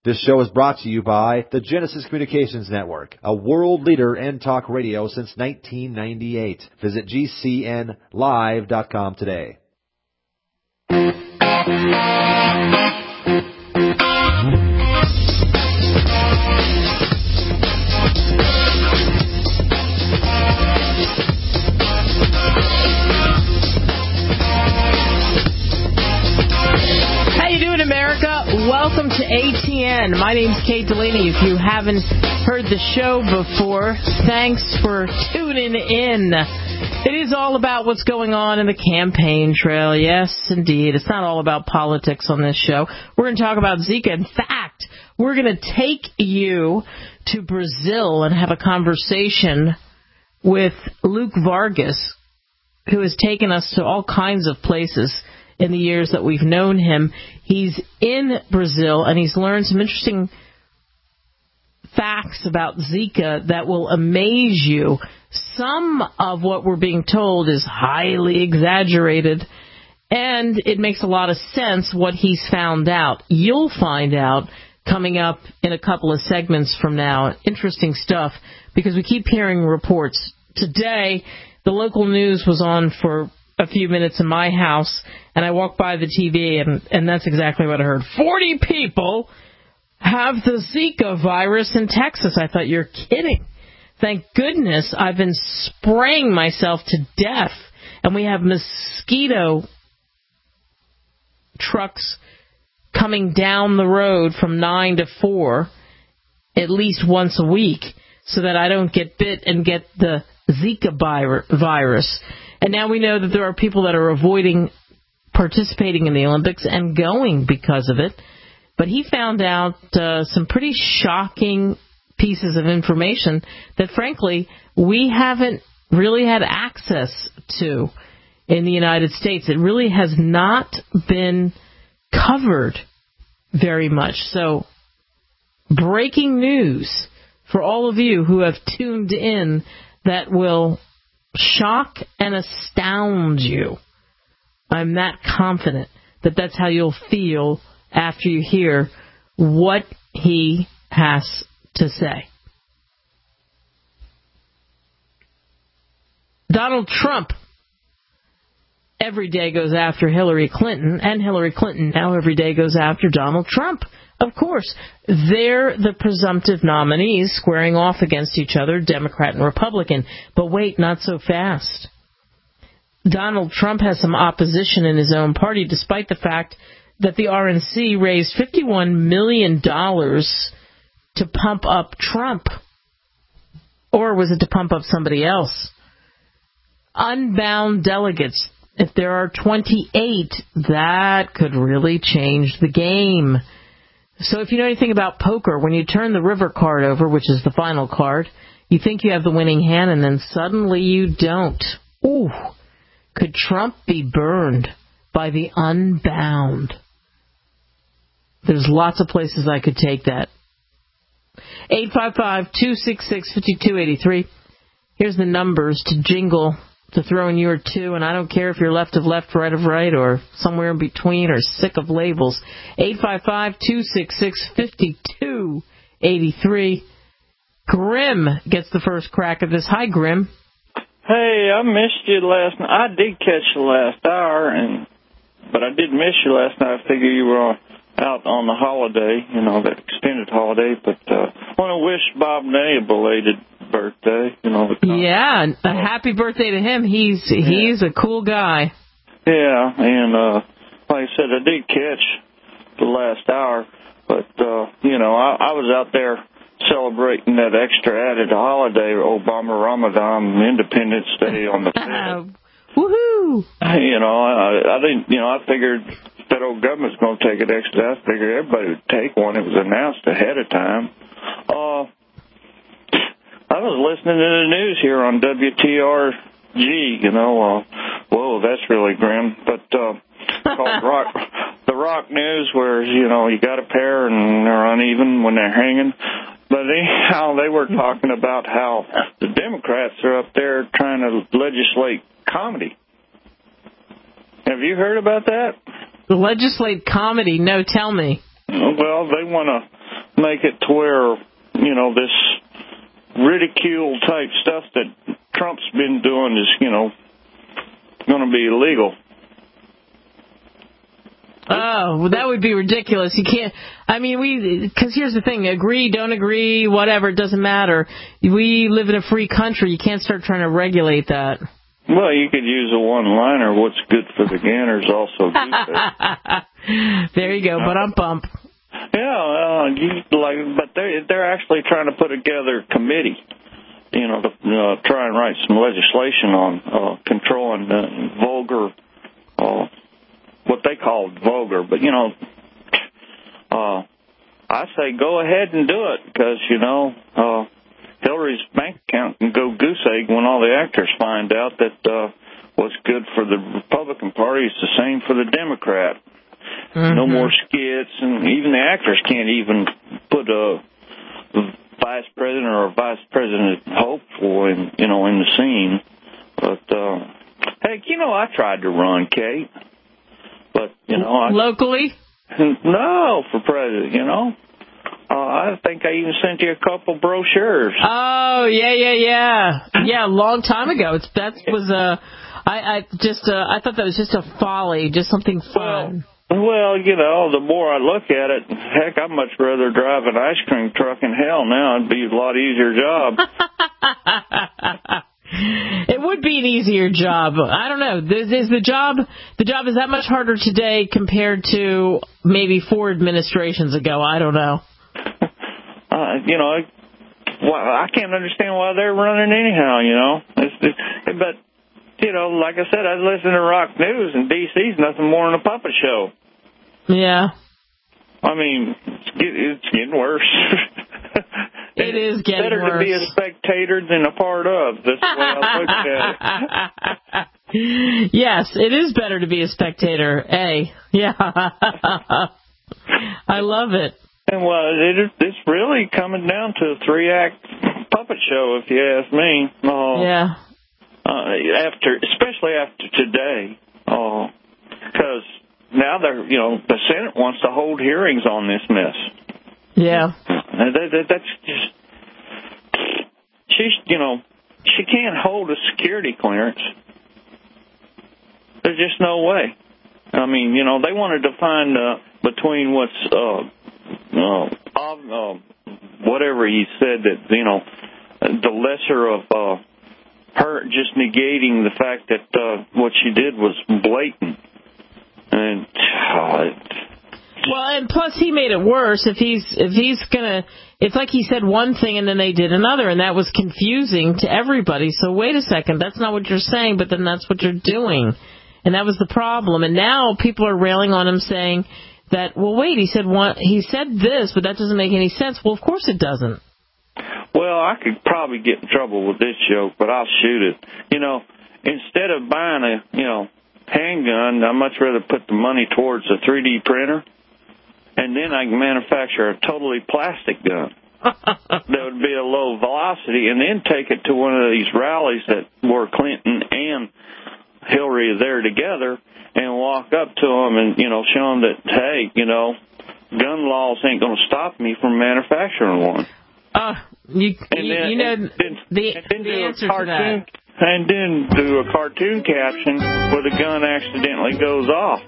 This show is brought to you by the Genesis Communications Network, a world leader in talk radio since 1998. Visit GCNlive.com today. America, welcome to ATN. My name's Kate Delaney. If you haven't heard the show before, thanks for tuning in. It is all about what's going on in the campaign trail. Yes, indeed. It's not all about politics on this show. We're going to talk about Zika. In fact, we're going to take you to Brazil and have a conversation with Luke Vargas, who has taken us to all kinds of places in the years that we've known him. He's in Brazil, and he's learned some interesting facts about Zika that will amaze you. Some of what we're being told is highly exaggerated, and it makes a lot of sense what he's found out. You'll find out coming up in a couple of segments from now. Interesting stuff, because we keep hearing reports. Today, the local news was on for a few minutes in my house, and I walked by the TV, and that's exactly what I heard. 40 people have the Zika virus in Texas. I thought, you're kidding. Thank goodness I've been spraying myself to death, and we have mosquito trucks coming down the road from 9 to 4 at least once a week so that I don't get bit and get the Zika virus. And now we know that there are people that are avoiding participating in the Olympics and going because of it. But he found out some pretty shocking pieces of information that, frankly, we haven't really had access to in the United States. It really has not been covered very much. So, breaking news for all of you who have tuned in that will shock and astound you. I'm that confident that that's how you'll feel after you hear what he has to say. Donald Trump every day goes after Hillary Clinton, and Hillary Clinton now every day goes after Donald Trump. Of course, they're the presumptive nominees squaring off against each other, Democrat and Republican. But wait, not so fast. Donald Trump has some opposition in his own party, despite the fact that the RNC raised $51 million to pump up Trump. Or was it to pump up somebody else? Unbound delegates. If there are 28, that could really change the game. So if you know anything about poker, when you turn the river card over, which is the final card, you think you have the winning hand, and then suddenly you don't. Ooh, could Trump be burned by the unbound? There's lots of places I could take that. 855-266-5283. Here's the numbers to jingle, to throw in your two, and I don't care if you're left of left, right of right, or somewhere in between, or sick of labels. 855-266-5283. Grim gets the first crack at this. Hi, Grim. Hey, I missed you last night. I did catch the last hour, but I did miss you last night. I figure you were out on the holiday, that extended holiday. But I want to wish Bob Ney a belated birthday. Yeah, a happy birthday to him. He's a cool guy. Yeah, and like I said, I did catch the last hour, but I was out there celebrating that extra added holiday, Obama Ramadan, Independence Day on the 5th. Woohoo! I didn't. I figured the federal government's going to take it extra. I figured everybody would take one. It was announced ahead of time. I was listening to the news here on WTRG, whoa, that's really grim, but called the Rock News, where, you got a pair and they're uneven when they're hanging. But anyhow, they were talking about how the Democrats are up there trying to legislate comedy. Have you heard about that? Legislate comedy? No, tell me. Well, they want to make it to where, you know, this ridicule type stuff that Trump's been doing is, you know, going to be illegal. Oh, well, that would be ridiculous. You can't, I mean, because here's the thing, agree, don't agree, whatever, it doesn't matter. We live in a free country. You can't start trying to regulate that. Well, you could use a one-liner, what's good for the Ganners also good. There you go, but I'm bump. Yeah, but they're actually trying to put together a committee, you know, to try and write some legislation on controlling vulgar, what they call vulgar. But, you know, I say go ahead and do it because, you know, Hillary's bank account can go goose egg when all the actors find out that what's good for the Republican Party is the same for the Democrat. Mm-hmm. No more skits, and even the actors can't even put a vice president or a vice president hopeful in, you know, in the scene. But heck, you know, I tried to run, Kate, but you know, locally. No, for president, you know. I think I even sent you a couple brochures. Oh, yeah, a long time ago. I thought that was just a folly, just something fun. Well, you know, the more I look at it, heck, I'd much rather drive an ice cream truck in hell now. It'd be a lot easier job. It would be an easier job. I don't know. Is the job is that much harder today compared to maybe 4 administrations ago? I don't know. You know, I can't understand why they're running anyhow, you know. But, you know, like I said, I listen to Rock News, and D.C.'s nothing more than a puppet show. Yeah. I mean, it's getting worse. It is getting worse. Better to be a spectator than a part of. That's the way I look at it. Yes, it is better to be a spectator. Hey, yeah. I love it. And well, it's really coming down to a 3-act puppet show, if you ask me. Yeah. Especially after today, because now the Senate wants to hold hearings on this mess. Yeah. That's just, she can't hold a security clearance. There's just no way. I mean, you know, they wanted to find between what's whatever he said that, you know, the lesser of her just negating the fact that what she did was blatant. And well, and plus he made it worse. If he's gonna, it's like he said one thing and then they did another, and that was confusing to everybody. So wait a second, that's not what you're saying, but then that's what you're doing, and that was the problem. And now people are railing on him, saying that, well, wait, he said this, but that doesn't make any sense. Well, of course it doesn't. Well, I could probably get in trouble with this joke, but I'll shoot it. You know, instead of buying a, you know, handgun, I'd much rather put the money towards a 3D printer, and then I can manufacture a totally plastic gun that would be a low velocity, and then take it to one of these rallies that were Clinton and Hillary there together, and walk up to them and, you know, show them that, hey, you know, gun laws ain't going to stop me from manufacturing one. The answer to that. And then do a cartoon caption where the gun accidentally goes off.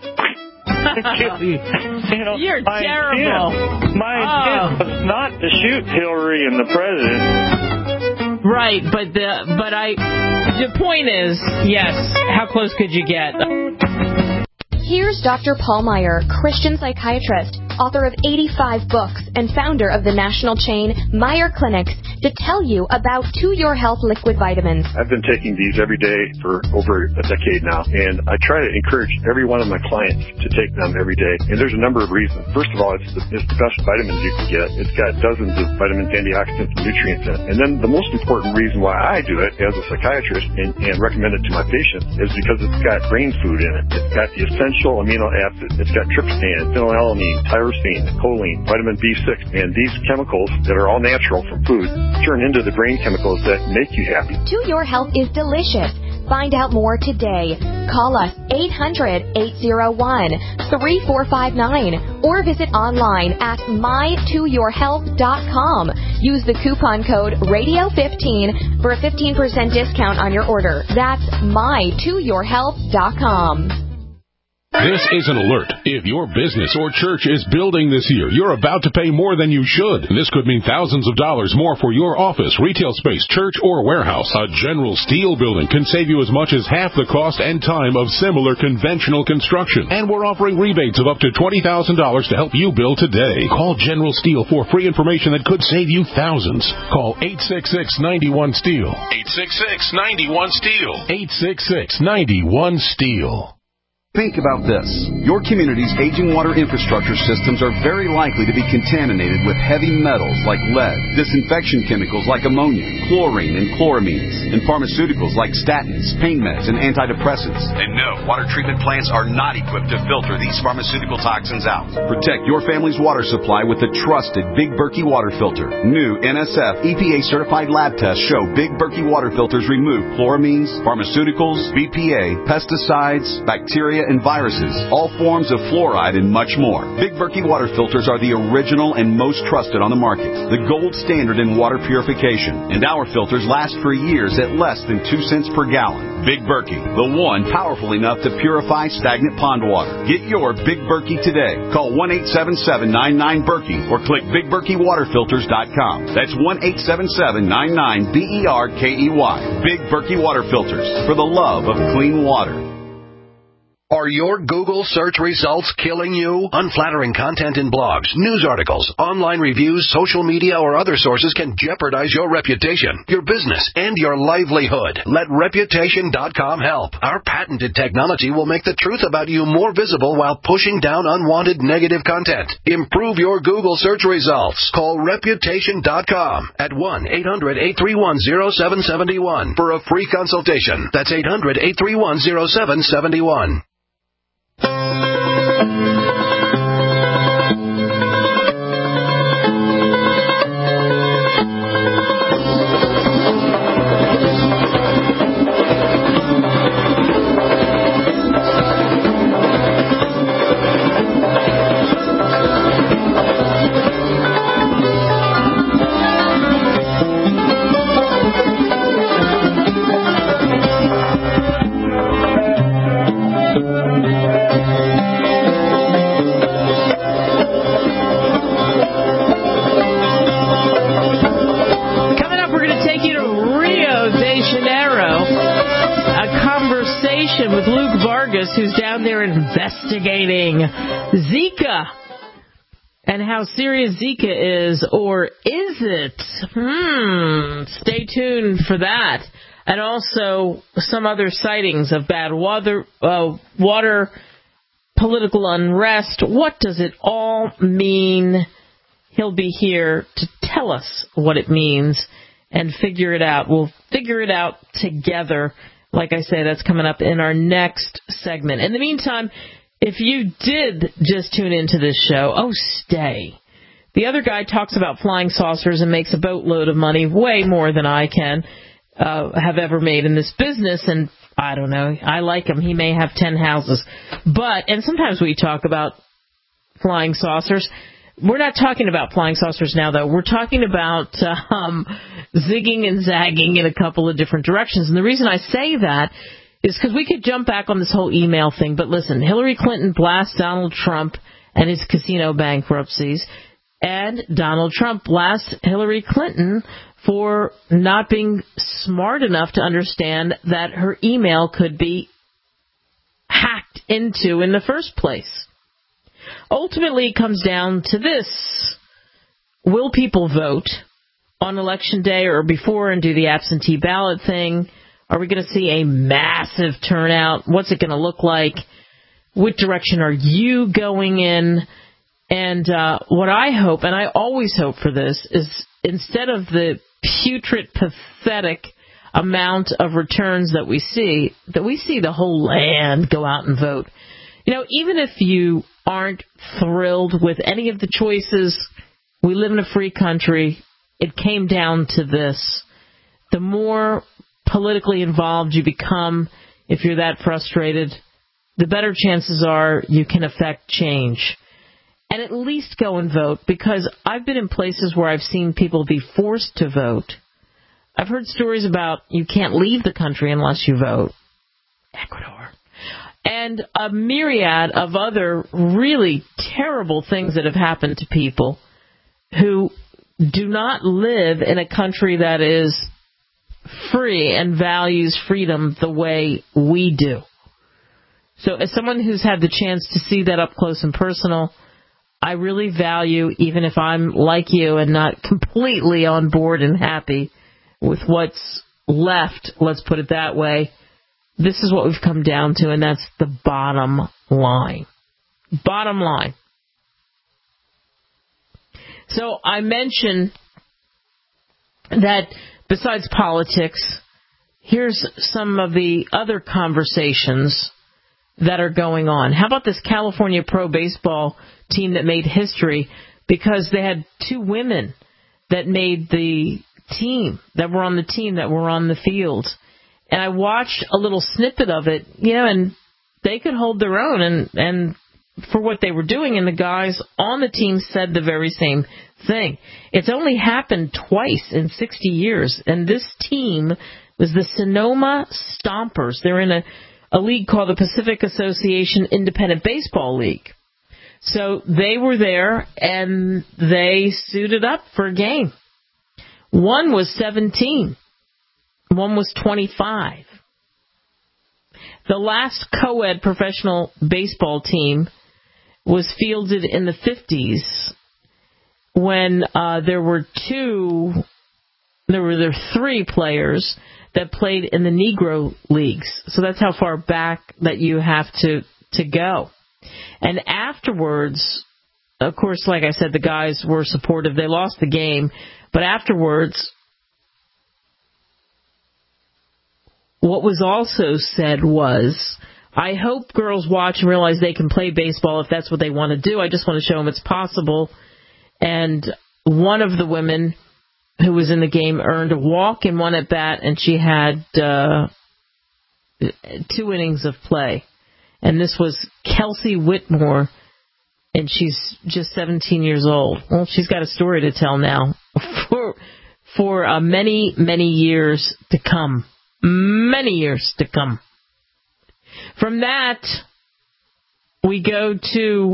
You know, you're terrible. My intent was not to shoot Hillary and the president. Right, but the point is, yes, how close could you get? Here's Dr. Paul Meyer, Christian psychiatrist, author of 85 books, and founder of the national chain Meyer Clinics, to tell you about To Your Health liquid vitamins. I've been taking these every day for over a decade now, and I try to encourage every one of my clients to take them every day. And there's a number of reasons. First of all, it's the best vitamins you can get. It's got dozens of vitamins, antioxidants, and nutrients in it. And then the most important reason why I do it as a psychiatrist and recommend it to my patients is because it's got brain food in it. It's got the essential amino acids. It's got tryptophan, phenylalanine, tyrosine, choline, vitamin B6, and these chemicals that are all natural from food turn into the brain chemicals that make you happy. To Your Health is delicious. Find out more today. Call us 800-801-3459 or visit online at my2yourhealth.com. Use the coupon code RADIO15 for a 15% discount on your order. That's my2yourhealth.com. This is an alert. If your business or church is building this year, you're about to pay more than you should. This could mean thousands of dollars more for your office, retail space, church, or warehouse. A General Steel building can save you as much as half the cost and time of similar conventional construction. And we're offering rebates of up to $20,000 to help you build today. Call General Steel for free information that could save you thousands. Call 866-91-STEEL. 866-91-STEEL. 866-91-STEEL. Think about this. Your community's aging water infrastructure systems are very likely to be contaminated with heavy metals like lead, disinfection chemicals like ammonia, chlorine and chloramines, and pharmaceuticals like statins, pain meds, and antidepressants. And no, water treatment plants are not equipped to filter these pharmaceutical toxins out. Protect your family's water supply with the trusted Big Berkey water filter. New NSF EPA-certified lab tests show Big Berkey water filters remove chloramines, pharmaceuticals, BPA, pesticides, bacteria, and viruses, all forms of fluoride, and much more. Big Berkey water filters are the original and most trusted on the market, the gold standard in water purification, and our filters last for years at less than 2 cents per gallon. Big Berkey, the one powerful enough to purify stagnant pond water. Get your Big Berkey today. Call 1-877-99-BERKEY or click BigBerkeyWaterFilters.com. That's 1-877-99-BERKEY. Big Berkey Water Filters, for the love of clean water. Are your Google search results killing you? Unflattering content in blogs, news articles, online reviews, social media, or other sources can jeopardize your reputation, your business, and your livelihood. Let Reputation.com help. Our patented technology will make the truth about you more visible while pushing down unwanted negative content. Improve your Google search results. Call Reputation.com at 1-800-831-0771 for a free consultation. That's 800-831-0771. Who's down there investigating Zika and how serious Zika is, or is it? Stay tuned for that. And also some other sightings of bad water, political unrest. What does it all mean? He'll be here to tell us what it means and figure it out. We'll figure it out together. Like I say, that's coming up in our next segment. In the meantime, if you did just tune into this show, stay. The other guy talks about flying saucers and makes a boatload of money, way more than I can have ever made in this business. And I don't know, I like him. He may have 10 houses. And sometimes we talk about flying saucers. We're not talking about flying saucers now, though. We're talking about zigging and zagging in a couple of different directions. And the reason I say that is because we could jump back on this whole email thing. But listen, Hillary Clinton blasts Donald Trump and his casino bankruptcies. And Donald Trump blasts Hillary Clinton for not being smart enough to understand that her email could be hacked into in the first place. Ultimately, it comes down to this. Will people vote on Election Day or before and do the absentee ballot thing? Are we going to see a massive turnout? What's it going to look like? What direction are you going in? And what I hope, and I always hope for this, is instead of the putrid, pathetic amount of returns that we see the whole land go out and vote. You know, even if you aren't thrilled with any of the choices, we live in a free country. It came down to this. The more politically involved you become, if you're that frustrated, the better chances are you can affect change. And at least go and vote, because I've been in places where I've seen people be forced to vote. I've heard stories about you can't leave the country unless you vote. Ecuador. And a myriad of other really terrible things that have happened to people who do not live in a country that is free and values freedom the way we do. So as someone who's had the chance to see that up close and personal, I really value, even if I'm like you and not completely on board and happy with what's left, let's put it that way, this is what we've come down to, and that's the bottom line. Bottom line. So I mentioned that besides politics, here's some of the other conversations that are going on. How about this California pro baseball team that made history because they had two women that made the team, that were on the team, that were on the field. And I watched a little snippet of it, and they could hold their own and for what they were doing, and the guys on the team said the very same thing. It's only happened twice in 60 years, and this team was the Sonoma Stompers. They're in a league called the Pacific Association Independent Baseball League. So they were there, and they suited up for a game. One was 17. One was 25. The last co-ed professional baseball team was fielded in the 50s when there were three players that played in the Negro Leagues. So that's how far back that you have to go. And afterwards, of course, like I said, the guys were supportive. They lost the game. But afterwards, what was also said was, I hope girls watch and realize they can play baseball if that's what they want to do. I just want to show them it's possible. And one of the women who was in the game earned a walk and one at bat, and she had 2 innings of play. And this was Kelsey Whitmore, and she's just 17 years old. Well, she's got a story to tell now for many, many years to come. Many years to come. From that, we go to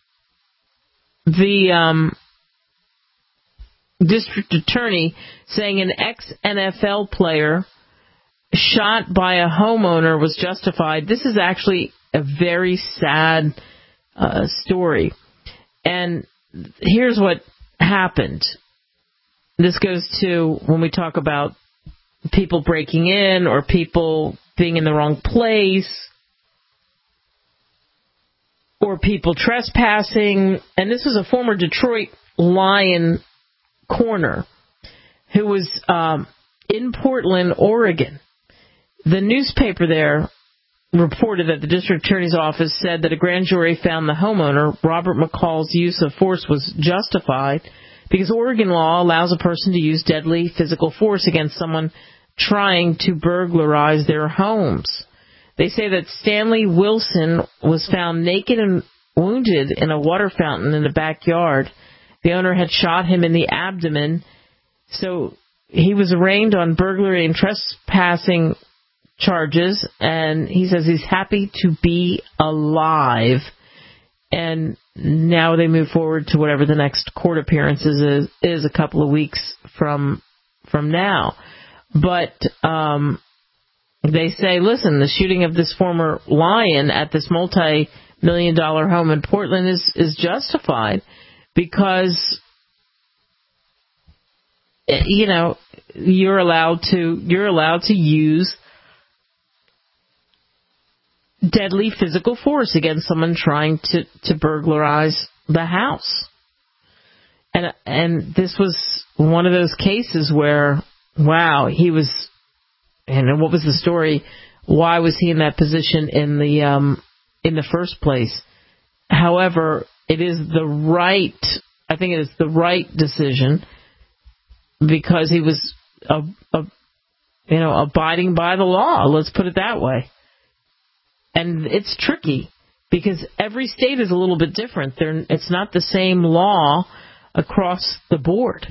the district attorney saying an ex-NFL player shot by a homeowner was justified. This is actually a very sad story. And here's what happened. This goes to when we talk about people breaking in or people being in the wrong place or people trespassing. And this was a former Detroit Lion corner who was in Portland, Oregon. The newspaper there reported that the district attorney's office said that a grand jury found the homeowner, Robert McCall's use of force was justified because Oregon law allows a person to use deadly physical force against someone trying to burglarize their homes. They say that Stanley Wilson was found naked and wounded in a water fountain in the backyard. The owner had shot him in the abdomen, so he was arraigned on burglary and trespassing charges, and he says he's happy to be alive. And now they move forward to whatever the next court appearances is a couple of weeks from now. But they say, listen, the shooting of this former Lion at this multi-million-dollar home in Portland is justified because, you're allowed to use deadly physical force against someone trying to burglarize the house. And this was one of those cases where, wow, he was, and what was the story? Why was he in that position in the first place? However, it is I think it is the right decision because he was abiding by the law. Let's put it that way. And it's tricky because every state is a little bit different. It's not the same law across the board.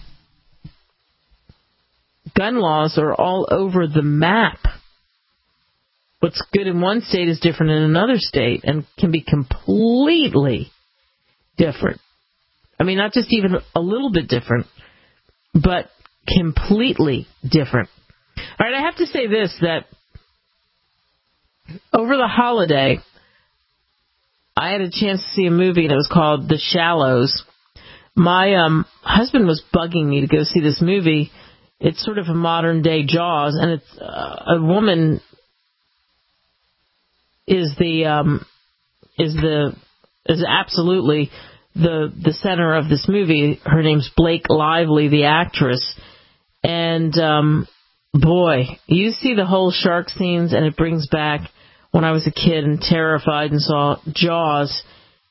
Gun laws are all over the map. What's good in one state is different in another state and can be completely different. I mean, not just even a little bit different, but completely different. All right, I have to say this, that over the holiday, I had a chance to see a movie, and it was called The Shallows. My husband was bugging me to go see this movie. It's sort of a modern-day Jaws, and it's a woman is absolutely the center of this movie. Her name's Blake Lively, the actress. And, boy, you see the whole shark scenes, and it brings back when I was a kid and terrified and saw Jaws.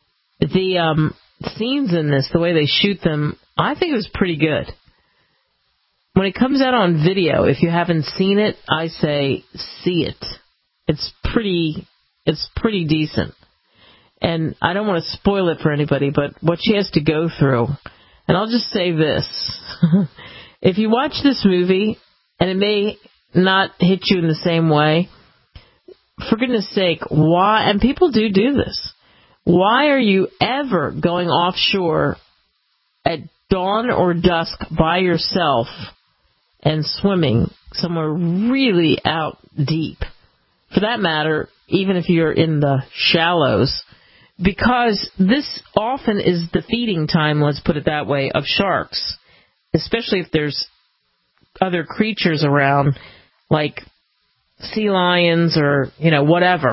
The scenes in this, the way they shoot them, I think it was pretty good. When it comes out on video, if you haven't seen it, I say see it. It's pretty decent. And I don't want to spoil it for anybody, but what she has to go through. And I'll just say this. If you watch this movie, and it may not hit you in the same way, for goodness sake, why, and people do this, why are you ever going offshore at dawn or dusk by yourself and swimming somewhere really out deep? For that matter, even if you're in the shallows, because this often is the feeding time, let's put it that way, of sharks, especially if there's other creatures around, like sea lions or, whatever.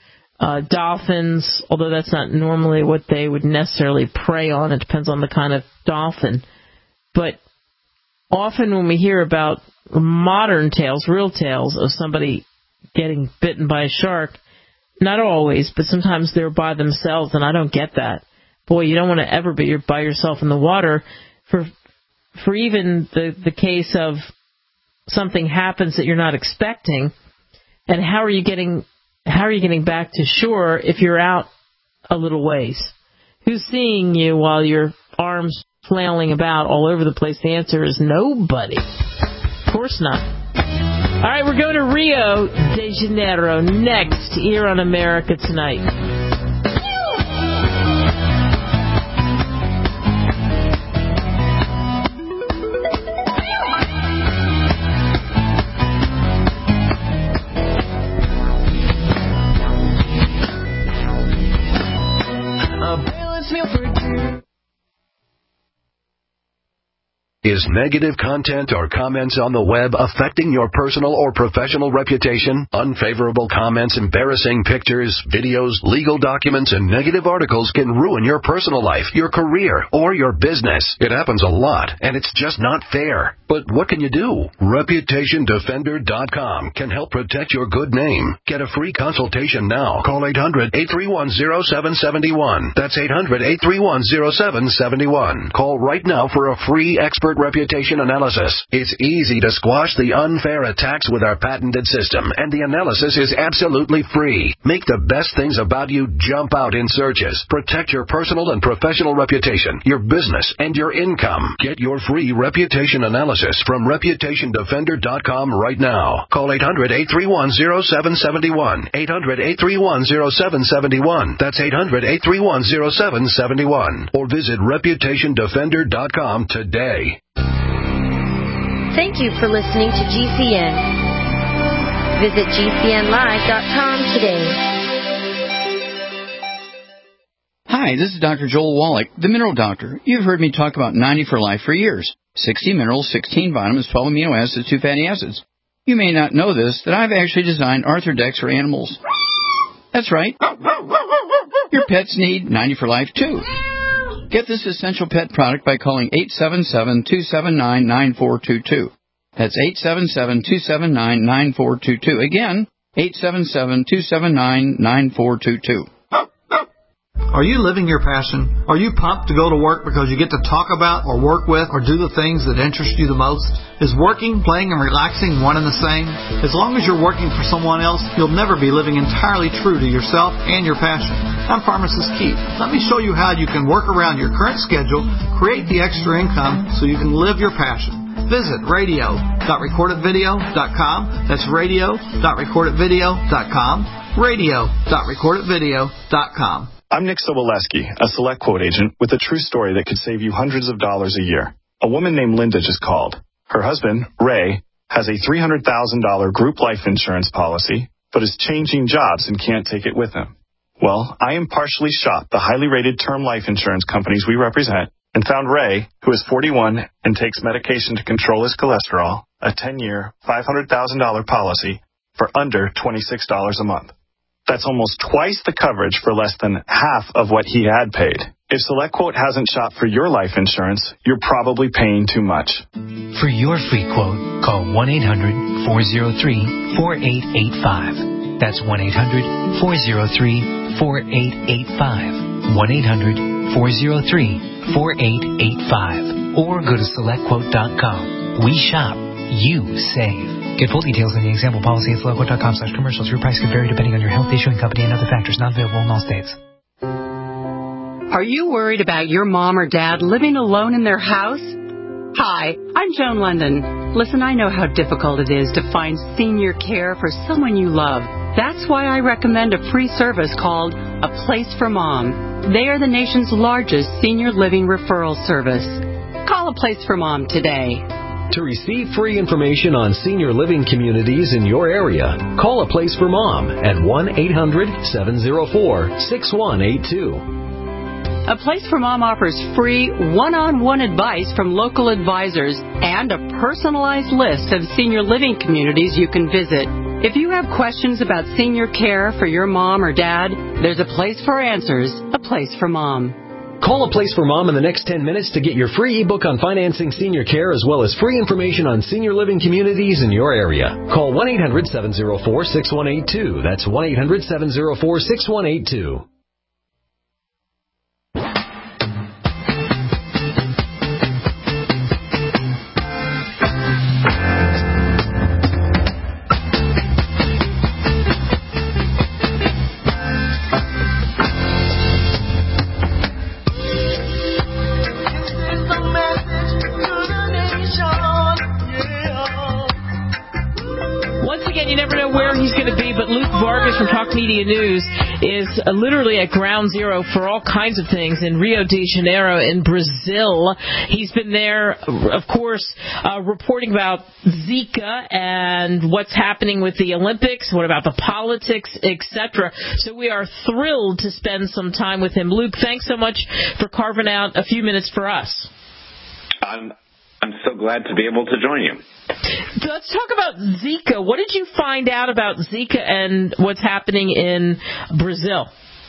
Dolphins, although that's not normally what they would necessarily prey on. It depends on the kind of dolphin. But often when we hear about modern tales, real tales of somebody getting bitten by a shark, not always, but sometimes they're by themselves, and I don't get that. Boy, you don't want to ever be by yourself in the water. For even the case of something happens that you're not expecting, and how are you getting back to shore if you're out a little ways? Who's seeing you while your arms flailing about all over the place? The answer is nobody. Of course not. All right, we're going to Rio de Janeiro next here on America Tonight. Is negative content or comments on the web affecting your personal or professional reputation? Unfavorable comments, embarrassing pictures, videos, legal documents, and negative articles can ruin your personal life, your career, or your business. It happens a lot, and it's just not fair. But what can you do? ReputationDefender.com can help protect your good name. Get a free consultation now. Call 800-831-0771. That's 800-831-0771. Call right now for a free expert reputation analysis. It's easy to squash the unfair attacks with our patented system, and the analysis is absolutely free. Make the best things about you jump out in searches. Protect your personal and professional reputation, your business, and your income. Get your free reputation analysis from ReputationDefender.com right now. Call 800-831-0771. 800-831-0771. That's 800-831-0771. Or visit ReputationDefender.com today. Thank you for listening to GCN. Visit GCNlive.com today. Hi, this is Dr. Joel Wallach, the Mineral Doctor. You've heard me talk about 90 for Life for years. 60 minerals, 16 vitamins, 12 amino acids, 2 fatty acids. You may not know this, that I've actually designed Arthrodex for animals. That's right. Your pets need 90 for Life, too. Get this essential pet product by calling 877-279-9422. That's 877-279-9422. Again, 877-279-9422. Are you living your passion? Are you pumped to go to work because you get to talk about or work with or do the things that interest you the most? Is working, playing, and relaxing one and the same? As long as you're working for someone else, you'll never be living entirely true to yourself and your passion. I'm Pharmacist Keith. Let me show you how you can work around your current schedule, create the extra income so you can live your passion. Visit radio.recordedvideo.com. That's radio.recordedvideo.com. radio.recordedvideo.com. I'm Nick Soboleski, a Select Quote agent with a true story that could save you hundreds of dollars a year. A woman named Linda just called. Her husband, Ray, has a $300,000 group life insurance policy, but is changing jobs and can't take it with him. Well, I impartially shopped the highly rated term life insurance companies we represent and found Ray, who is 41 and takes medication to control his cholesterol, a 10-year, $500,000 policy for under $26 a month. That's almost twice the coverage for less than half of what he had paid. If SelectQuote hasn't shopped for your life insurance, you're probably paying too much. For your free quote, call 1-800-403-4885. That's 1-800-403-4885. 1-800-403-4885. Or go to SelectQuote.com. We shop. You save. Get full details in the example policy at SelectQuote.com/commercials. Your price could vary depending on your health, issuing company, and other factors. Not available in all states. Are you worried about your mom or dad living alone in their house? Hi, I'm Joan London. Listen, I know how difficult it is to find senior care for someone you love. That's why I recommend a free service called A Place for Mom. They are the nation's largest senior living referral service. Call A Place for Mom today. To receive free information on senior living communities in your area, call A Place for Mom at 1-800-704-6182. A Place for Mom offers free one-on-one advice from local advisors and a personalized list of senior living communities you can visit. If you have questions about senior care for your mom or dad, there's a place for answers, A Place for Mom. Call A Place for Mom in the next 10 minutes to get your free ebook on financing senior care as well as free information on senior living communities in your area. Call 1-800-704-6182. That's 1-800-704-6182. From Talk Media News is literally at ground zero for all kinds of things in Rio de Janeiro in Brazil. He's been there, of course, reporting about Zika and what's happening with the Olympics, what about the politics, etc. So we are thrilled to spend some time with him. Luke, thanks so much for carving out a few minutes for us. I'm so glad to be able to join you. Let's talk about Zika. What did you find out about Zika and what's happening in Brazil?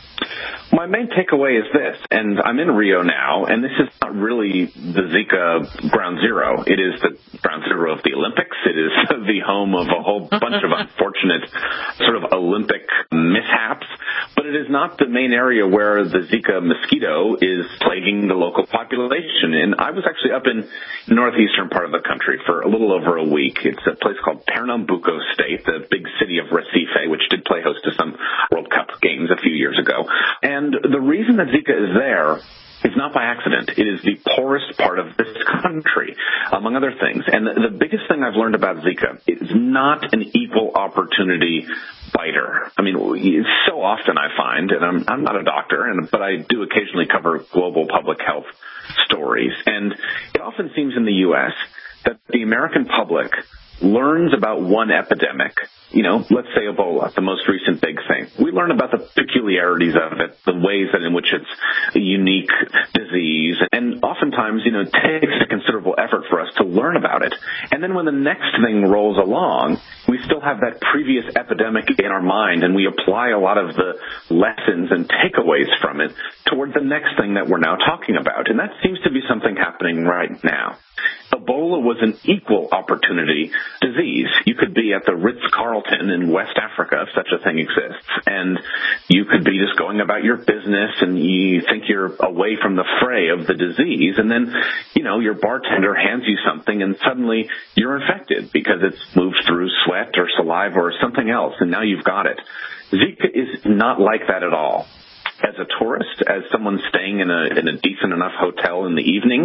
My main takeaway is this, and I'm in Rio now, and this is not really the Zika ground zero. It is the ground zero of the Olympics. It is the home of a whole bunch of unfortunate sort of Olympic mishaps, but it is not the main area where the Zika mosquito is plaguing the local population. And I was actually up in the northeastern part of the country for a little over a week. It's a place called Pernambuco State, the big city of Recife, which did play host to some World Cup games a few years ago. And the reason that Zika is there is not by accident. It is the poorest part of this country, among other things. And the biggest thing I've learned about Zika is not an equal opportunity biter. I mean, so often I find, and I'm not a doctor, but I do occasionally cover global public health stories. And it often seems in the U.S. that the American public learns about one epidemic, let's say Ebola, the most recent big thing. We learn about the peculiarities of it, the ways that in which it's a unique disease, and oftentimes, it takes a considerable effort for us to learn about it. And then when the next thing rolls along, we still have that previous epidemic in our mind, and we apply a lot of the lessons and takeaways from it toward the next thing that we're now talking about. And that seems to be something happening right now. Ebola was an equal opportunity disease. You could be at the Ritz-Carlton in West Africa, if such a thing exists, and you could be just going about your business and you think you're away from the fray of the disease, and then, your bartender hands you something and suddenly you're infected because it's moved through sweat or saliva or something else, and now you've got it. Zika is not like that at all. As a tourist, as someone staying in a decent enough hotel in the evenings,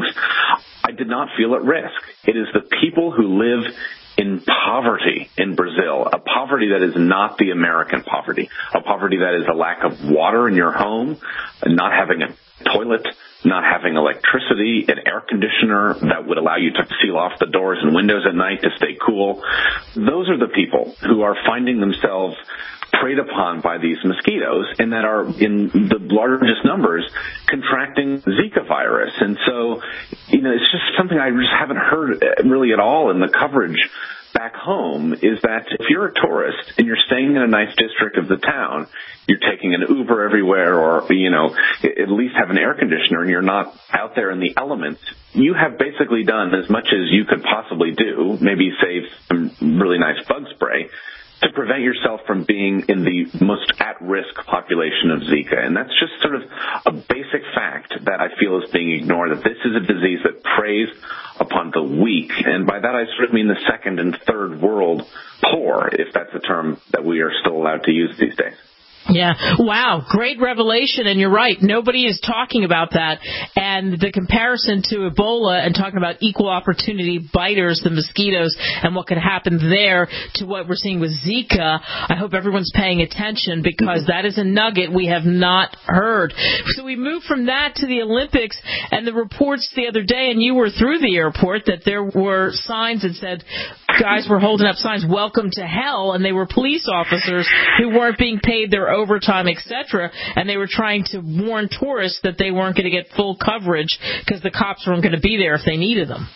I did not feel at risk. It is the people who live in poverty in Brazil, a poverty that is not the American poverty, a poverty that is a lack of water in your home, not having a toilet, not having electricity, an air conditioner that would allow you to seal off the doors and windows at night to stay cool. Those are the people who are finding themselves preyed upon by these mosquitoes and that are in the largest numbers contracting Zika virus. And so, it's just something I just haven't heard really at all in the coverage back home, is that if you're a tourist and you're staying in a nice district of the town, you're taking an Uber everywhere or, at least have an air conditioner and you're not out there in the elements, you have basically done as much as you could possibly do, maybe save some really nice bug spray, to prevent yourself from being in the most at-risk population of Zika. And that's just sort of a basic fact that I feel is being ignored, that this is a disease that preys upon the weak. And by that I sort of mean the second and third world poor, if that's a term that we are still allowed to use these days. Yeah. Wow. Great revelation. And you're right. Nobody is talking about that. And the comparison to Ebola and talking about equal opportunity biters, the mosquitoes, and what could happen there to what we're seeing with Zika, I hope everyone's paying attention because that is a nugget we have not heard. So we move from that to the Olympics and the reports the other day, and you were through the airport, that there were signs that said guys were holding up signs, "Welcome to hell," and they were police officers who weren't being paid their overtime, etc., and they were trying to warn tourists that they weren't going to get full coverage because the cops weren't going to be there if they needed them.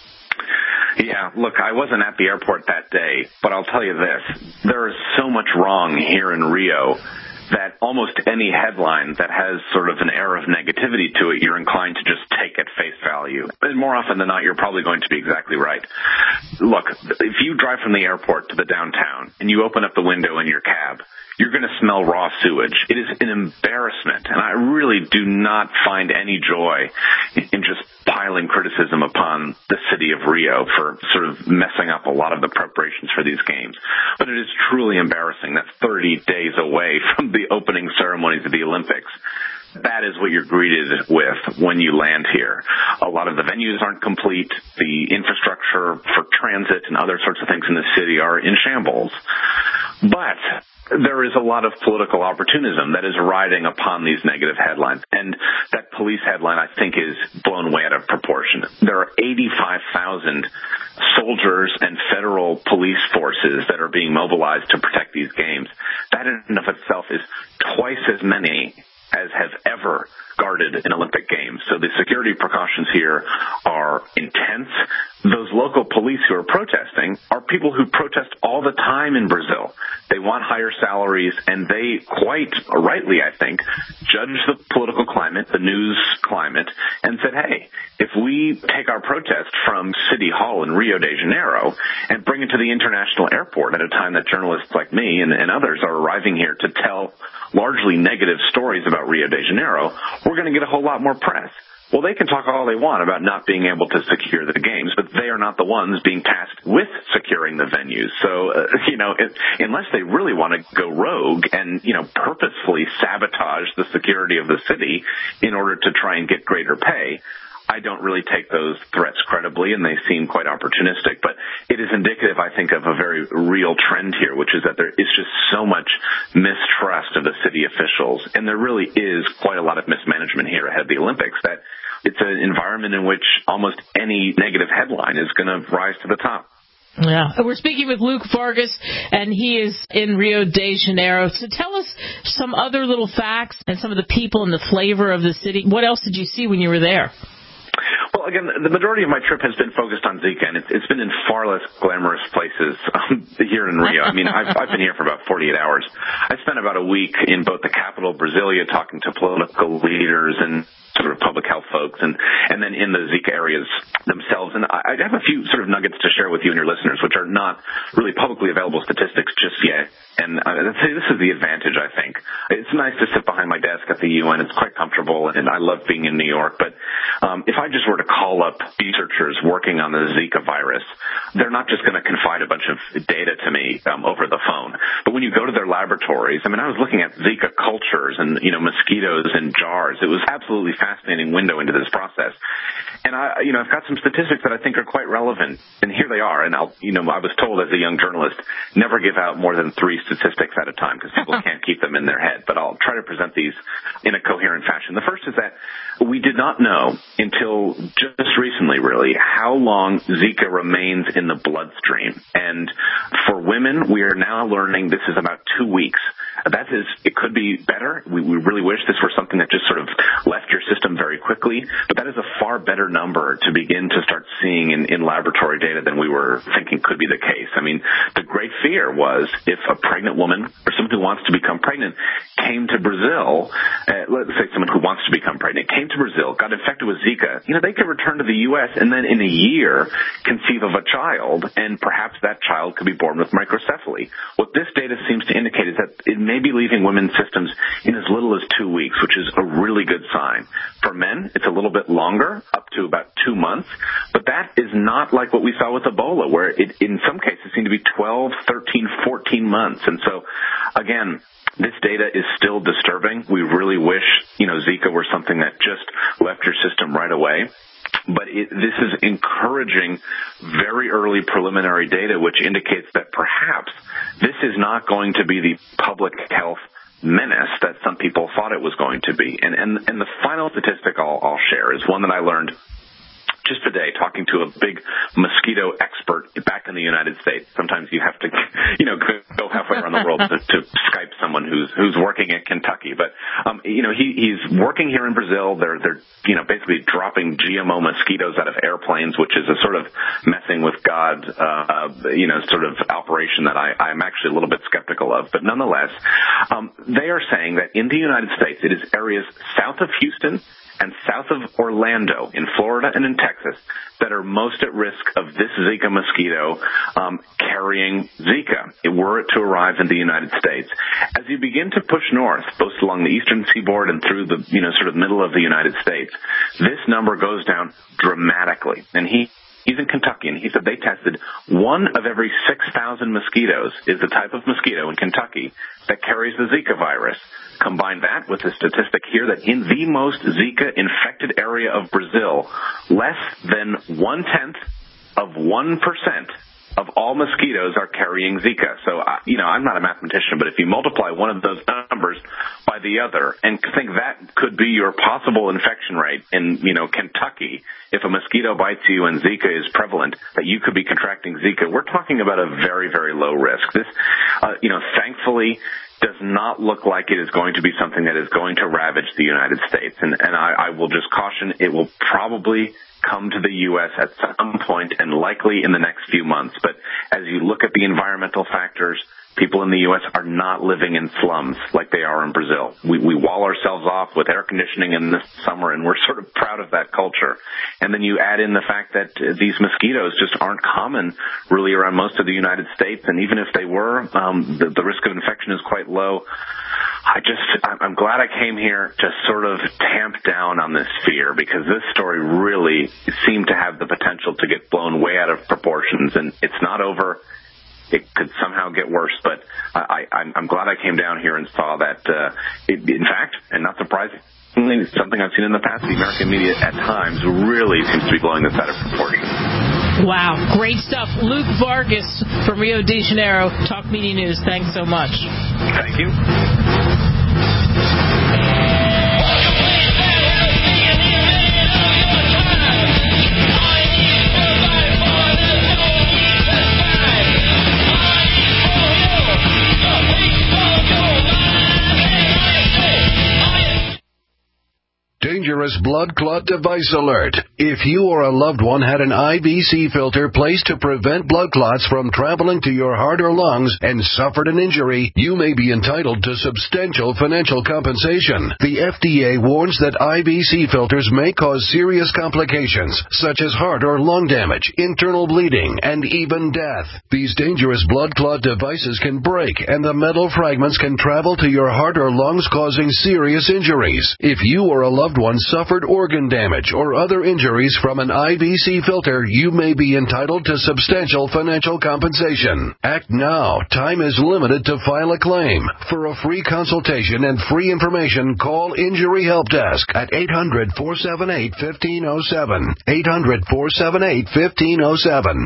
Yeah, look, I wasn't at the airport that day, but I'll tell you this. There is so much wrong here in Rio that almost any headline that has sort of an air of negativity to it, you're inclined to just take at face value. And more often than not, you're probably going to be exactly right. Look, if you drive from the airport to the downtown and you open up the window in your cab, you're going to smell raw sewage. It is an embarrassment, and I really do not find any joy in just piling criticism upon the city of Rio for sort of messing up a lot of the preparations for these games. But it is truly embarrassing that 30 days away from the opening ceremonies of the Olympics, that is what you're greeted with when you land here. A lot of the venues aren't complete. The infrastructure for transit and other sorts of things in the city are in shambles. But there is a lot of political opportunism that is riding upon these negative headlines. And that police headline, I think, is blown way out of proportion. There are 85,000 soldiers and federal police forces that are being mobilized to protect these games. That in and of itself is twice as many as have ever guarded an Olympic Games. So the security precautions here are intense. Those local police who are protesting are people who protest all the time in Brazil. They want higher salaries, and they quite rightly, I think, judge the political climate, the news climate, and said, hey, if we take our protest from City Hall in Rio de Janeiro and bring it to the international airport at a time that journalists like me and others are arriving here to tell largely negative stories about Rio de Janeiro, we're going to get a whole lot more press. Well, they can talk all they want about not being able to secure the games, but they are not the ones being tasked with securing the venues. So, unless they really want to go rogue and, purposefully sabotage the security of the city in order to try and get greater pay, I don't really take those threats credibly, and they seem quite opportunistic. But it is indicative, I think, of a very real trend here, which is that there is just so much mistrust of the city officials, and there really is quite a lot of mismanagement here ahead of the Olympics, that it's an environment in which almost any negative headline is going to rise to the top. Yeah. We're speaking with Luke Vargas, and he is in Rio de Janeiro. So tell us some other little facts and some of the people and the flavor of the city. What else did you see when you were there? Well, again, the majority of my trip has been focused on Zika, and it's been in far less glamorous places here in Rio. I mean, I've been here for about 48 hours. I spent about a week in both the capital, Brasilia, talking to political leaders and sort of public health folks, and then in the Zika areas themselves. And I have a few sort of nuggets to share with you and your listeners, which are not really publicly available statistics just yet. And I'd say this is the advantage, I think. It's nice to sit behind my desk at the UN. It's quite comfortable, and I love being in New York. But if I just were to call up researchers working on the Zika virus, they're not just going to confide a bunch of data to me over the phone. But when you go to their laboratories, I mean, I was looking at Zika cultures and, mosquitoes in jars. It was absolutely fascinating window into this process. And I've got some statistics that I think are quite relevant, and here they are. And I was told as a young journalist, never give out more than 3 statistics at a time because people can't keep them in their head. But I'll try to present these in a coherent fashion. The first is that we did not know until just recently, really, how long Zika remains in the bloodstream. And for women, we are now learning this is about 2 weeks. That is, it could be better. We really wish this were something that just sort of left your system very quickly, but that is a far better number to begin to start seeing in laboratory data than we were thinking could be the case. I mean, the great fear was if a pregnant woman or someone who wants to become pregnant came to Brazil, let's say someone who wants to become pregnant came to Brazil, got infected with Zika, they could return to the U.S. and then in a year conceive of a child, and perhaps that child could be born with microcephaly. What this data seems to indicate is that it may be leaving women's systems in as little as 2 weeks, which is a really good sign. For men, it's a little bit longer, up to about 2 months, but that is not like what we saw with Ebola, where it, in some cases, seemed to be 12, 13, 14 months. And so, again, this data is still disturbing. We really wish, Zika were something that just left your system right away. But this is encouraging very early preliminary data, which indicates that perhaps this is not going to be the public health menace that some people thought it was going to be. And the final statistic I'll share is one that I learned just today talking to a big mosquito expert back in the United States. Sometimes you have to, go halfway around the world to Skype someone who's working in Kentucky. But, he's working here in Brazil. They're basically dropping GMO mosquitoes out of airplanes, which is a sort of messing with God, sort of operation that I'm actually a little bit skeptical of. But nonetheless, they are saying that in the United States, it is areas south of Houston and south of Orlando in Florida and in Texas that are most at risk of this Zika mosquito carrying Zika, were it to arrive in the United States. As you begin to push north, both along the eastern seaboard and through the sort of middle of the United States, this number goes down dramatically. And he's in Kentucky, and he said they tested 1 of every 6,000 mosquitoes is the type of mosquito in Kentucky that carries the Zika virus. Combine that with the statistic here that in the most Zika-infected area of Brazil, less than 1/10 of 1% of all mosquitoes are carrying Zika. So, I'm not a mathematician, but if you multiply one of those numbers by the other and think that could be your possible infection rate in, Kentucky, if a mosquito bites you and Zika is prevalent, that you could be contracting Zika, we're talking about a very, very low risk. This, thankfully, does not look like it is going to be something that is going to ravage the United States. And I will just caution it will probably come to the U.S. at some point and likely in the next few months. But as you look at the environmental factors, people in the U.S. are not living in slums like they are in Brazil. We wall ourselves off with air conditioning in the summer, and we're sort of proud of that culture. And then you add in the fact that these mosquitoes just aren't common really around most of the United States, and even if they were, the risk of infection is quite low. I'm glad I came here to sort of tamp down on this fear, because this story really seemed to have the potential to get blown way out of proportions, and it's not over. It could somehow get worse, but I'm glad I came down here and saw that, in fact, and not surprisingly, something I've seen in the past, the American media at times really seems to be blowing this out of proportion. Wow, great stuff. Luke Vargas from Rio de Janeiro, Talk Media News. Thanks so much. Thank you. Danger dangerous blood clot device alert. If you or a loved one had an IVC filter placed to prevent blood clots from traveling to your heart or lungs and suffered an injury, you may be entitled to substantial financial compensation. The FDA warns that IVC filters may cause serious complications, such as heart or lung damage, internal bleeding, and even death. These dangerous blood clot devices can break, and the metal fragments can travel to your heart or lungs, causing serious injuries. If you or a loved one suffered organ damage or other injuries from an IVC filter, you may be entitled to substantial financial compensation. Act now. Time is limited to file a claim. For a free consultation and free information, call Injury Help Desk at 800-478-1507. 800-478-1507.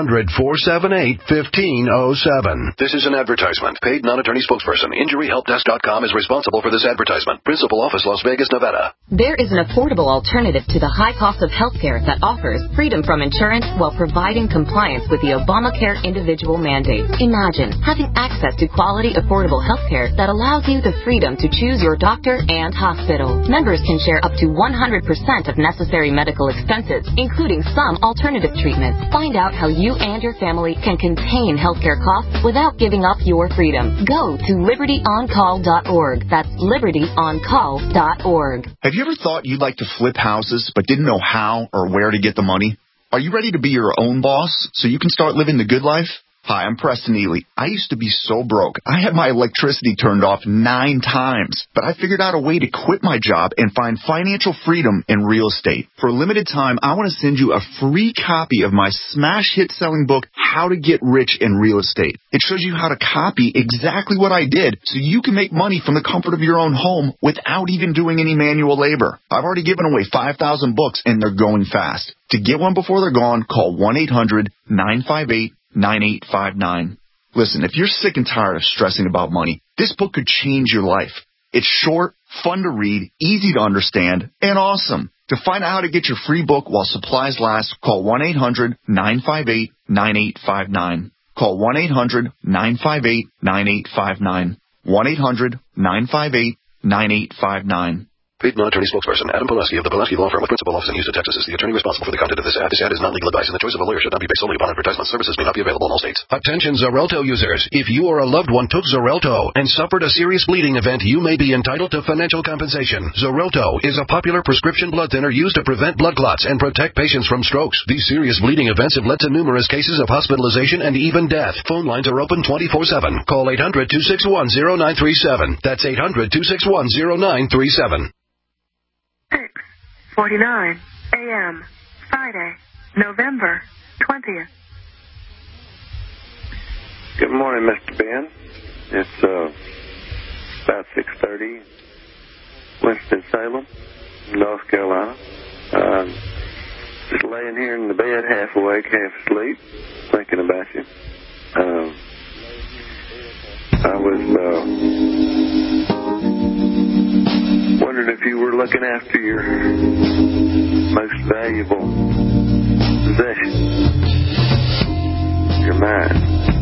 800-478-1507. This is an advertisement. Paid non-attorney spokesperson. InjuryHelpDesk.com is responsible for this advertisement. Principal office, Las Vegas, Nevada. There is an affordable alternative to the high cost of health care that offers freedom from insurance while providing compliance with the Obamacare individual mandate. Imagine having access to quality, affordable health care that allows you the freedom to choose your doctor and hospital. Members can share up to 100% of necessary medical expenses, including some alternative treatments. Find out how you and your family can contain healthcare costs without giving up your freedom. Go to libertyoncall.org. That's libertyoncall.org. Have you ever thought you'd like to flip houses but didn't know how or where to get the money? Are you ready to be your own boss so you can start living the good life? Hi, I'm Preston Ely. I used to be so broke. I had my electricity turned off 9 times, but I figured out a way to quit my job and find financial freedom in real estate. For a limited time, I want to send you a free copy of my smash hit selling book, How to Get Rich in Real Estate. It shows you how to copy exactly what I did so you can make money from the comfort of your own home without even doing any manual labor. I've already given away 5,000 books and they're going fast. To get one before they're gone, call 1-800-958-9859. Listen, if you're sick and tired of stressing about money, this book could change your life. It's short, fun to read, easy to understand, and awesome. To find out how to get your free book while supplies last, call 1-800-958-9859. Call 1-800-958-9859. 1-800-958-9859. Paid non-attorney spokesperson Adam Pulaski of the Pulaski Law Firm with principal office in Houston, Texas is the attorney responsible for the content of this ad. This ad is not legal advice, and the choice of a lawyer should not be based solely upon advertisement. Services may not be available in all states. Attention Xarelto users. If you or a loved one took Xarelto and suffered a serious bleeding event, you may be entitled to financial compensation. Xarelto is a popular prescription blood thinner used to prevent blood clots and protect patients from strokes. These serious bleeding events have led to numerous cases of hospitalization and even death. Phone lines are open 24/7. Call 800-261-0937. That's 800-261-0937. 6:49 a.m. Friday, November 20th. Good morning, Mr. Ben. It's about 6:30, Winston-Salem, North Carolina. Just laying here in the bed, half awake, half asleep, thinking about you. I was wondered if you were looking after your most valuable possession, your mind.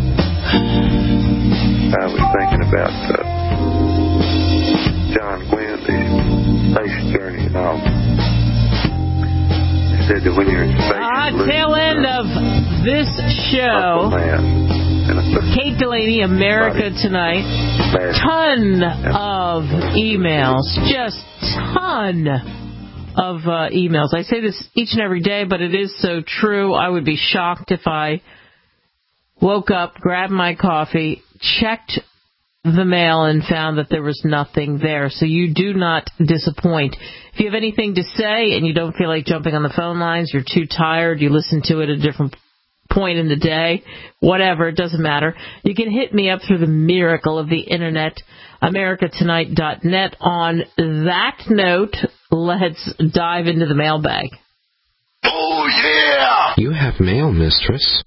I was thinking about John Glenn, the space journey and all. They said that when you're in space, tail end of this show. Kate Delaney, America Tonight. Ton of emails. Just ton of emails. I say this each and every day, but it is so true. I would be shocked if I woke up, grabbed my coffee, checked the mail, and found that there was nothing there. So you do not disappoint. If you have anything to say and you don't feel like jumping on the phone lines, you're too tired, you listen to it at a different point in the day, whatever, it doesn't matter. You can hit me up through the miracle of the internet, americatonight.net. On that note, let's dive into the mailbag. Oh, yeah! You have mail, mistress.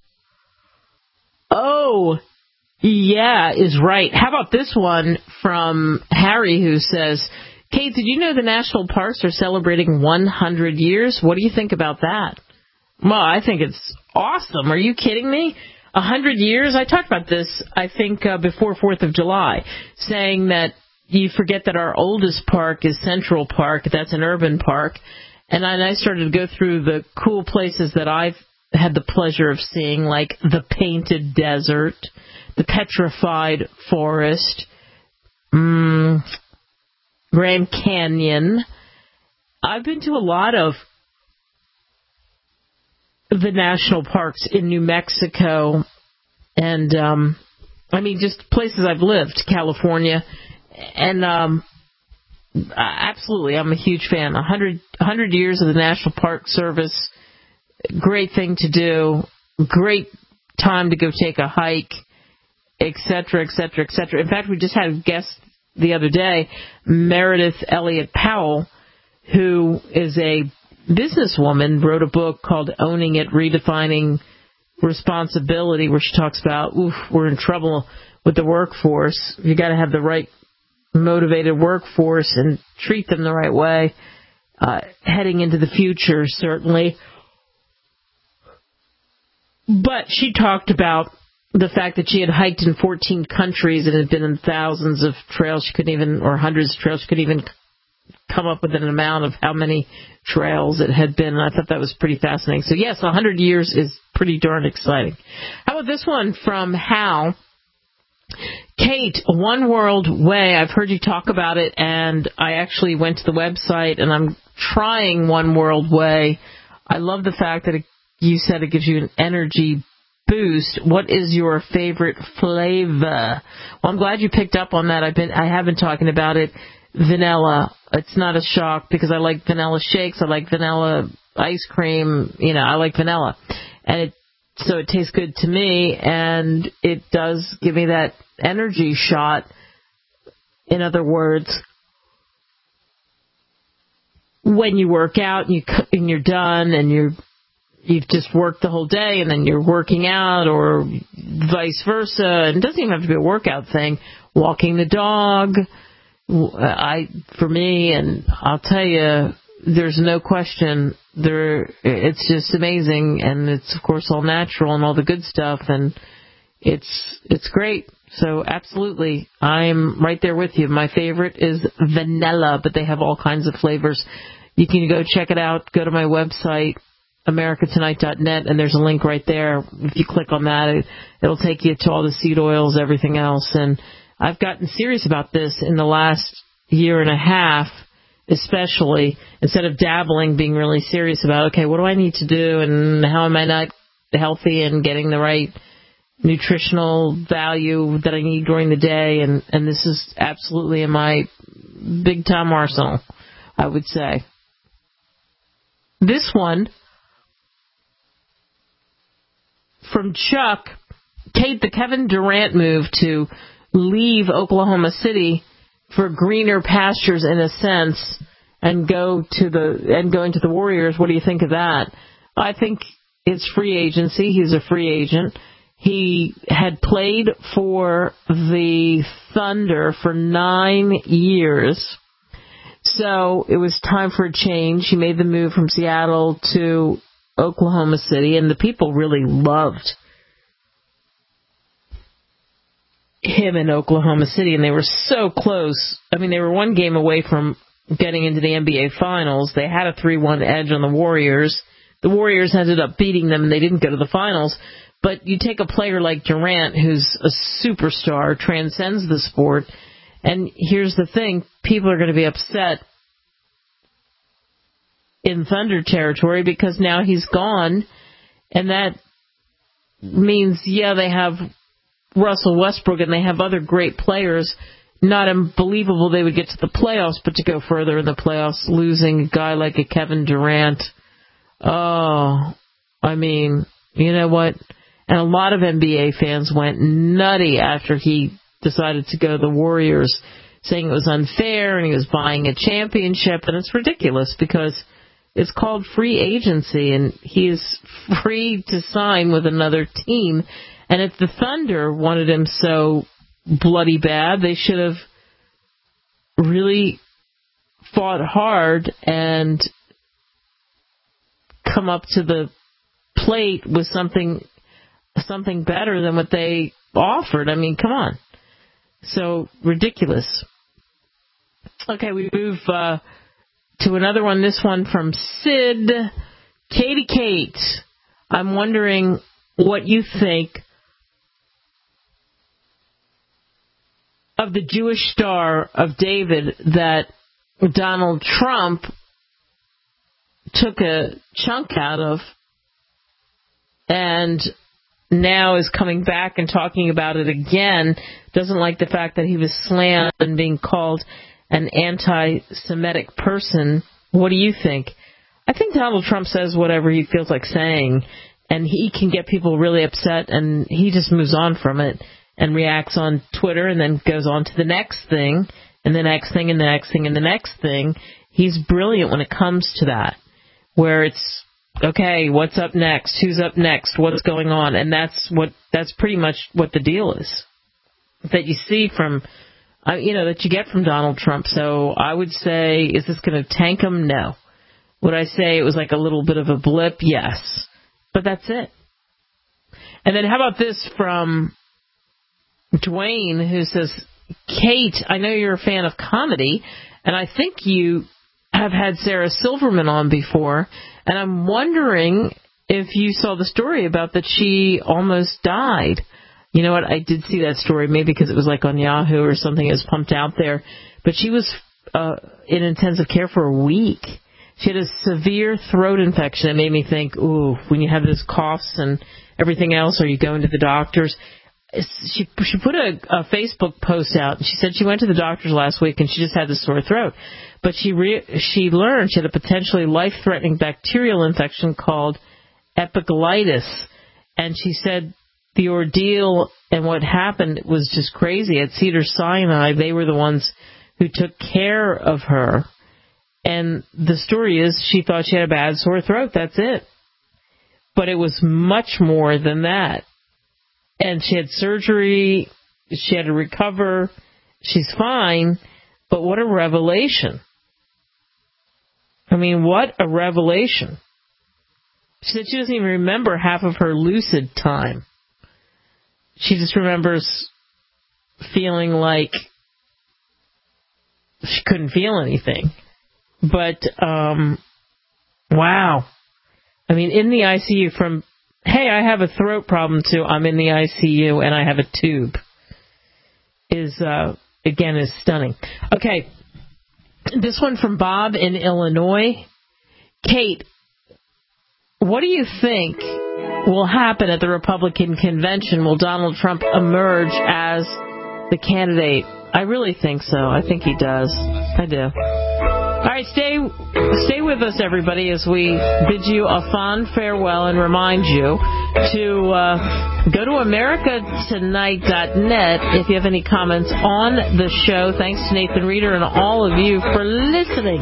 Oh, yeah, is right. How about this one from Harry, who says, Kate, did you know the national parks are celebrating 100 years? What do you think about that? Well, I think it's awesome. Are you kidding me? 100 years? I talked about this, I think, before 4th of July, saying that, you forget that our oldest park is Central Park. That's an urban park. And I started to go through the cool places that I've had the pleasure of seeing, like the Painted Desert, the Petrified Forest, Grand Canyon. I've been to a lot of the national parks in New Mexico and, just places I've lived, California. And absolutely, I'm a huge fan. 100 years of the National Park Service, great thing to do, great time to go take a hike, et cetera, et cetera, et cetera. In fact, we just had a guest the other day, Meredith Elliott Powell, who is a businesswoman, wrote a book called Owning It, Redefining Responsibility, where she talks about, we're in trouble with the workforce. You got to have the right motivated workforce and treat them the right way, heading into the future, certainly. But she talked about the fact that she had hiked in 14 countries and had been in thousands of trails or hundreds of trails. She couldn't even come up with an amount of how many trails it had been. And I thought that was pretty fascinating. So, yes, 100 years is pretty darn exciting. How about this one from Hal? Kate, One World Way. I've heard you talk about it, and I actually went to the website, and I'm trying One World Way. I love the fact that you said it gives you an energy boost. What is your favorite flavor? Well, I'm glad you picked up on that. I have been talking about it. Vanilla. It's not a shock because I like vanilla shakes. I like vanilla ice cream. I like vanilla. And so it tastes good to me, and it does give me that energy shot. In other words, when you work out and you're done and you've just worked the whole day and then you're working out or vice versa, and it doesn't even have to be a workout thing, walking the dog, for me, and I'll tell you, there's no question, it's just amazing, and it's, of course, all natural and all the good stuff, and it's great. So, absolutely, I'm right there with you. My favorite is vanilla, but they have all kinds of flavors. You can go check it out. Go to my website, americatonight.net, and there's a link right there. If you click on that, it'll take you to all the seed oils, everything else. And I've gotten serious about this in the last year and a half, especially, instead of dabbling, being really serious about, okay, what do I need to do, and how am I not healthy and getting the right nutritional value that I need during the day, and this is absolutely in my big-time arsenal, I would say. This one from Chuck, Kate, the Kevin Durant move to leave Oklahoma City for greener pastures, in a sense, and go into the Warriors. What do you think of that? I think it's free agency. He's a free agent. He had played for the Thunder for 9 years, so it was time for a change. He made the move from Seattle to Oklahoma City, and the people really loved him in Oklahoma City, and they were so close. I mean, they were one game away from getting into the NBA Finals. They had a 3-1 edge on the Warriors. The Warriors ended up beating them, and they didn't go to the finals. But you take a player like Durant, who's a superstar, transcends the sport, and here's the thing, people are going to be upset in Thunder territory because now he's gone, and that means, they have Russell Westbrook and they have other great players. Not unbelievable they would get to the playoffs, but to go further in the playoffs, losing a guy like a Kevin Durant, you know what? And a lot of NBA fans went nutty after he decided to go to the Warriors, saying it was unfair and he was buying a championship. And it's ridiculous because it's called free agency and he is free to sign with another team. And if the Thunder wanted him so bloody bad, they should have really fought hard and come up to the plate with something better than what they offered. I mean, come on. So ridiculous. Okay, we move to another one. This one from Sid. Katie Kate, I'm wondering what you think of the Jewish Star of David that Donald Trump took a chunk out of and now is coming back and talking about it again. Doesn't like the fact that he was slammed and being called an anti-Semitic person. What do you think? I think Donald Trump says whatever he feels like saying, and he can get people really upset, and he just moves on from it and reacts on Twitter and then goes on to the next thing and the next thing and the next thing and the next thing. He's brilliant when it comes to that, where it's, okay, what's up next? Who's up next? What's going on? And that's pretty much what the deal is that you see from, that you get from Donald Trump. So I would say, is this going to tank him? No. Would I say it was like a little bit of a blip? Yes. But that's it. And then how about this from Dwayne, who says, Kate, I know you're a fan of comedy, and I think you have had Sarah Silverman on before, and I'm wondering if you saw the story about that she almost died. You know what? I did see that story, maybe because it was like on Yahoo or something. It was pumped out there. But she was in intensive care for a week. She had a severe throat infection. It made me think, ooh, when you have those coughs and everything else, are you going to the doctors? She put a Facebook post out, and she said she went to the doctors last week, and she just had this sore throat. But she learned she had a potentially life-threatening bacterial infection called epiglottis. And she said the ordeal and what happened was just crazy. At Cedars-Sinai, they were the ones who took care of her. And the story is she thought she had a bad sore throat. That's it. But it was much more than that. And she had surgery. She had to recover. She's fine. But what a revelation. I mean, what a revelation. She said she doesn't even remember half of her lucid time. She just remembers feeling like she couldn't feel anything. But, wow. I mean, in the ICU from, hey, I have a throat problem too, I'm in the ICU and I have a tube, is stunning. Okay. This one from Bob in Illinois. Kate, what do you think will happen at the Republican convention? Will Donald Trump emerge as the candidate? I really think so. I think he does. I do. All right, stay with us, everybody, as we bid you a fond farewell and remind you to go to americatonight.net if you have any comments on the show. Thanks to Nathan Reeder and all of you for listening.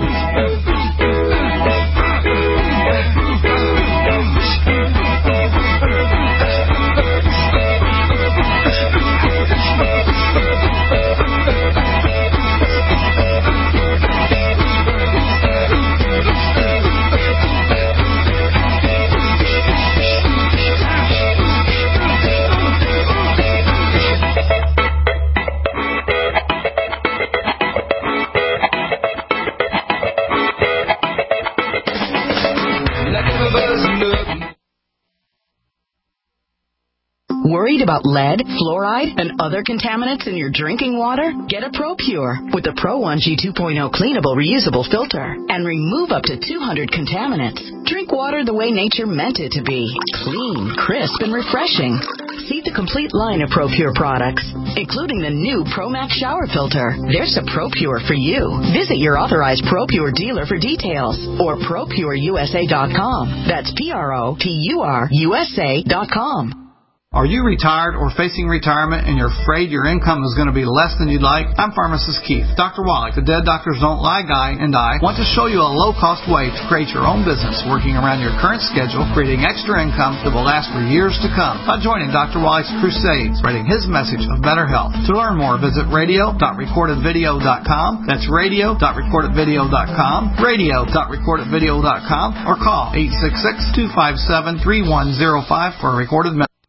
Worried about lead, fluoride, and other contaminants in your drinking water? Get a ProPure with the Pro1G 2.0 cleanable reusable filter and remove up to 200 contaminants. Drink water the way nature meant it to be. Clean, crisp, and refreshing. See the complete line of ProPure products, including the new ProMax shower filter. There's a ProPure for you. Visit your authorized ProPure dealer for details or ProPureUSA.com. That's ProPureUSA.com. Are you retired or facing retirement and you're afraid your income is going to be less than you'd like? I'm Pharmacist Keith. Dr. Wallach, the Dead Doctors Don't Lie guy, and I want to show you a low-cost way to create your own business working around your current schedule, creating extra income that will last for years to come by joining Dr. Wallach's crusade, spreading his message of better health. To learn more, visit radio.recordedvideo.com. That's radio.recordedvideo.com, radio.recordedvideo.com, or call 866-257-3105 for a recorded message.